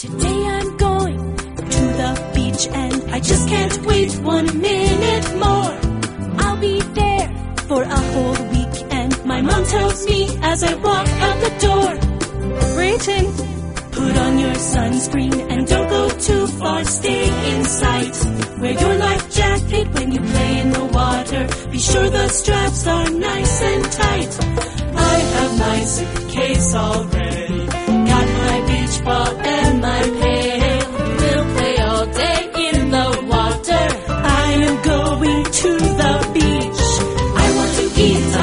Today I'm going to the beach and I just can't wait 1 minute more. I'll be there for a whole week and my mom tells me as I walk out the door, Brayton, put on your sunscreen and don't go too far, stay in sight. Wear your life jacket when you play in the water, be sure the straps are nice and tight. I have my suitcase all ready.